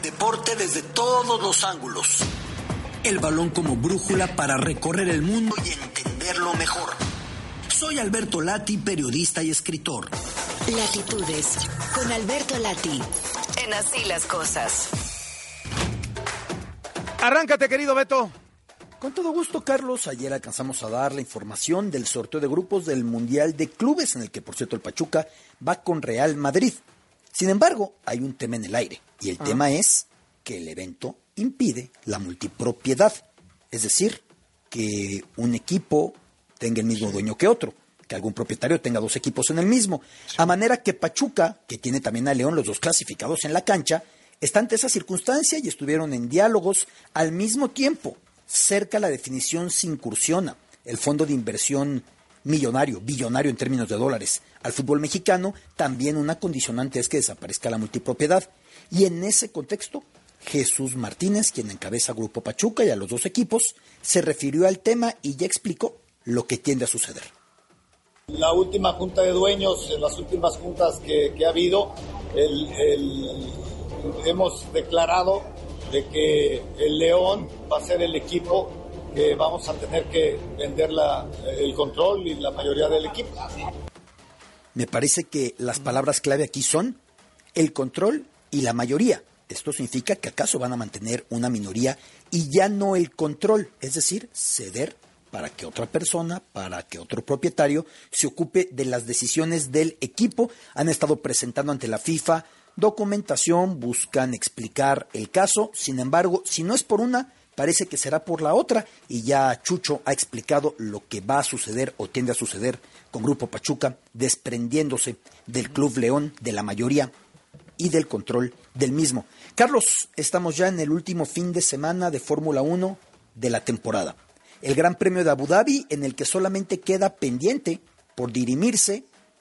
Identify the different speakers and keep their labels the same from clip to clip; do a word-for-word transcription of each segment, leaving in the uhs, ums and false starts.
Speaker 1: deporte desde todos los ángulos. El balón como brújula para recorrer el mundo y entenderlo mejor. Soy Alberto Lati, periodista y escritor.
Speaker 2: Latitudes, con Alberto Lati, en Así las Cosas.
Speaker 3: Arráncate, querido Beto.
Speaker 4: Con todo gusto, Carlos. Ayer alcanzamos a dar la información del sorteo de grupos del Mundial de Clubes, en el que, por cierto, el Pachuca va con Real Madrid. Sin embargo, hay un tema en el aire, y el ah. tema es que el evento impide la multipropiedad. Es decir, que un equipo tenga el mismo dueño que otro, que algún propietario tenga dos equipos en el mismo. A manera que Pachuca, que tiene también a León, los dos clasificados en la cancha, está ante esa circunstancia y estuvieron en diálogos al mismo tiempo. Cerca la definición se incursiona el fondo de inversión millonario, billonario en términos de dólares, al fútbol mexicano. También una condicionante es que desaparezca la multipropiedad. Y en ese contexto, Jesús Martínez, quien encabeza Grupo Pachuca y a los dos equipos, se refirió al tema y ya explicó lo que tiende a suceder.
Speaker 5: La última junta de dueños, en las últimas juntas que, que ha habido, el, el, hemos declarado de que el León va a ser el equipo que vamos a tener que vender la, el control y la mayoría del equipo.
Speaker 4: Me parece que las palabras clave aquí son el control y la mayoría. Esto significa que acaso van a mantener una minoría y ya no el control, es decir, ceder para que otra persona, para que otro propietario se ocupe de las decisiones del equipo. Han estado presentando ante la FIFA documentación, buscan explicar el caso. Sin embargo, si no es por una, parece que será por la otra, y ya Chucho ha explicado lo que va a suceder o tiende a suceder con Grupo Pachuca, desprendiéndose del Club León, de la mayoría y del control del mismo. Carlos, estamos ya en el último fin de semana de Fórmula uno de la temporada. El Gran Premio de Abu Dhabi, en el que solamente queda pendiente por dirimirse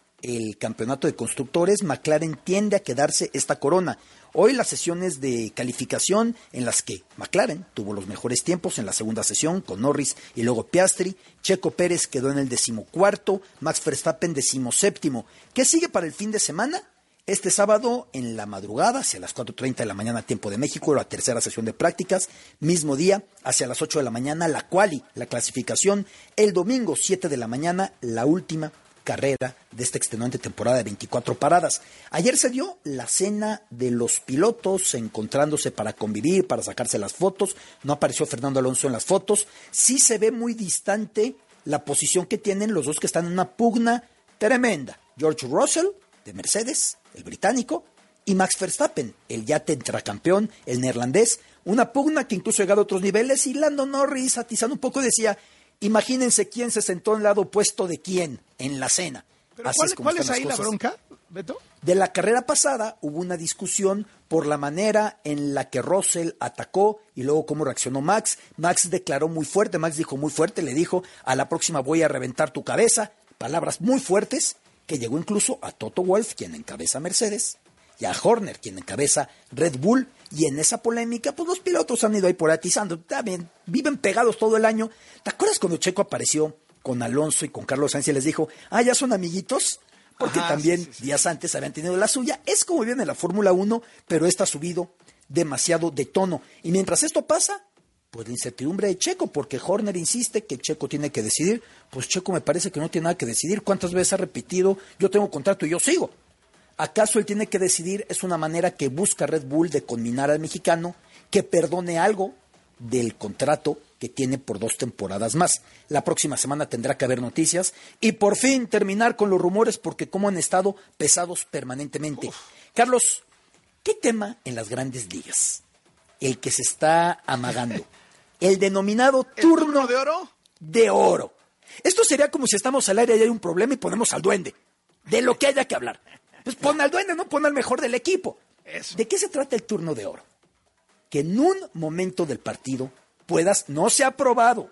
Speaker 4: el campeonato de constructores. McLaren tiende a quedarse esta corona. Hoy las sesiones de calificación en las que McLaren tuvo los mejores tiempos en la segunda sesión con Norris y luego Piastri. Checo Pérez quedó en el decimocuarto, Max Verstappen decimoséptimo. ¿Qué sigue para el fin de semana? Este sábado en la madrugada, hacia las cuatro treinta de la mañana, tiempo de México, la tercera sesión de prácticas. Mismo día, hacia las ocho de la mañana, la quali, la clasificación. El domingo, siete de la mañana, la última carrera de esta extenuante temporada de veinticuatro paradas. Ayer se dio la cena de los pilotos, encontrándose para convivir, para sacarse las fotos. No apareció Fernando Alonso en las fotos. Sí se ve muy distante la posición que tienen los dos que están en una pugna tremenda. George Russell, de Mercedes, el británico, y Max Verstappen, el ya tetracampeón, el neerlandés. Una pugna que incluso ha llegado a otros niveles, y Lando Norris, atizando un poco, decía: imagínense quién se sentó en el lado opuesto de quién en la cena.
Speaker 3: ¿Pero Así cuál es, ¿cuál es ahí la bronca, Beto?
Speaker 4: De la carrera pasada hubo una discusión por la manera en la que Russell atacó y luego cómo reaccionó Max. Max declaró muy fuerte, Max dijo muy fuerte, le dijo: a la próxima voy a reventar tu cabeza. Palabras muy fuertes que llegó incluso a Toto Wolff, quien encabeza Mercedes, y a Horner, quien encabeza Red Bull. Y en esa polémica, pues los pilotos han ido ahí por atizando. También viven pegados todo el año. ¿Te acuerdas cuando Checo apareció con Alonso y con Carlos Sainz y les dijo: ah, ya son amiguitos? Porque Ajá, también sí, sí, sí. días antes habían tenido la suya. Es como viene la Fórmula uno, pero esta ha subido demasiado de tono. Y mientras esto pasa, pues la incertidumbre de Checo, porque Horner insiste que Checo tiene que decidir. Pues Checo me parece que no tiene nada que decidir. ¿Cuántas veces ha repetido: yo tengo contrato y yo sigo? ¿Acaso él tiene que decidir? Es una manera que busca Red Bull de conminar al mexicano que perdone algo del contrato que tiene por dos temporadas más. La próxima semana tendrá que haber noticias y por fin terminar con los rumores, porque como han estado pesados permanentemente. Uf. Carlos, ¿qué tema en las grandes ligas? El que se está amagando. El denominado turno,
Speaker 3: ¿El turno de oro.
Speaker 4: De oro. Esto sería como si estamos al aire y hay un problema y ponemos al duende. De lo que haya que hablar. Pues pon al duende, no pon al mejor del equipo. Eso. ¿De qué se trata el turno de oro? Que en un momento del partido puedas, no se ha aprobado,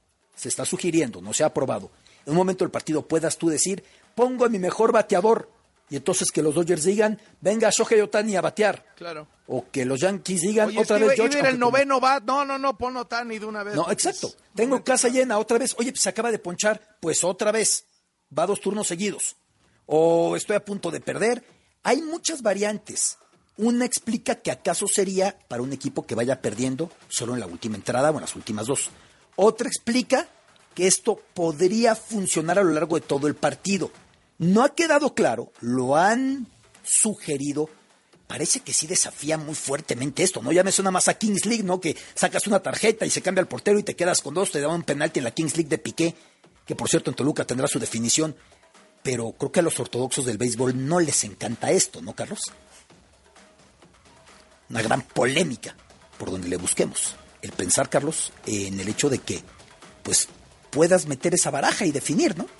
Speaker 4: se está sugiriendo, no se ha aprobado, en un momento del partido puedas tú decir: pongo a mi mejor bateador, y entonces que los Dodgers digan: venga Shohei Ohtani a batear.
Speaker 3: Claro.
Speaker 4: O que los Yankees digan:
Speaker 3: oye,
Speaker 4: otra
Speaker 3: es que
Speaker 4: vez
Speaker 3: George.
Speaker 4: George,
Speaker 3: el noveno bat, no, no, no, pon Ohtani de una vez.
Speaker 4: No, exacto. Tengo casa llena, otra vez. Oye, pues se acaba de ponchar, pues otra vez. Va dos turnos seguidos. O estoy a punto de perder. Hay muchas variantes Una explica que acaso sería para un equipo que vaya perdiendo solo en la última entrada o en las últimas dos. Otra explica que esto podría funcionar a lo largo de todo el partido. No ha quedado claro, lo han sugerido. Parece que sí desafía muy fuertemente esto, ¿no? Ya me suena más a Kings League, ¿no? Que sacas una tarjeta y se cambia el portero y te quedas con dos, te da un penalti en la Kings League de Piqué, que por cierto en Toluca tendrá su definición. Pero creo que a los ortodoxos del béisbol no les encanta esto, ¿no, Carlos? Una gran polémica por donde le busquemos. El pensar, Carlos, en el hecho de que, pues, puedas meter esa baraja y definir, ¿no?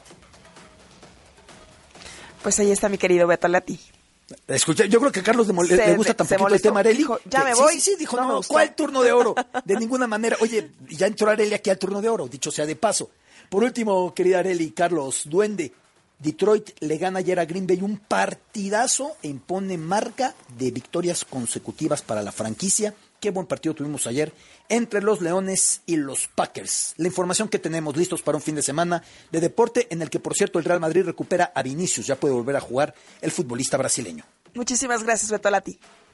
Speaker 6: Pues ahí está mi querido Beto Lati.
Speaker 4: Escuché, yo creo que a Carlos le, se, le gusta tan poquito el tema Areli.
Speaker 6: Dijo, ya
Speaker 4: que,
Speaker 6: me voy.
Speaker 4: Sí, sí, sí, dijo, no, no ¿cuál turno de oro? De ninguna manera. Oye, ya entró Areli aquí al turno de oro, dicho sea de paso. Por último, querida Areli, Carlos, Duende, Detroit le gana ayer a Green Bay un partidazo e impone marca de victorias consecutivas para la franquicia. Qué buen partido tuvimos ayer entre los Leones y los Packers. La información que tenemos listos para un fin de semana de deporte en el que, por cierto, el Real Madrid recupera a Vinicius. Ya puede volver a jugar el futbolista brasileño.
Speaker 6: Muchísimas gracias, Beto Lati.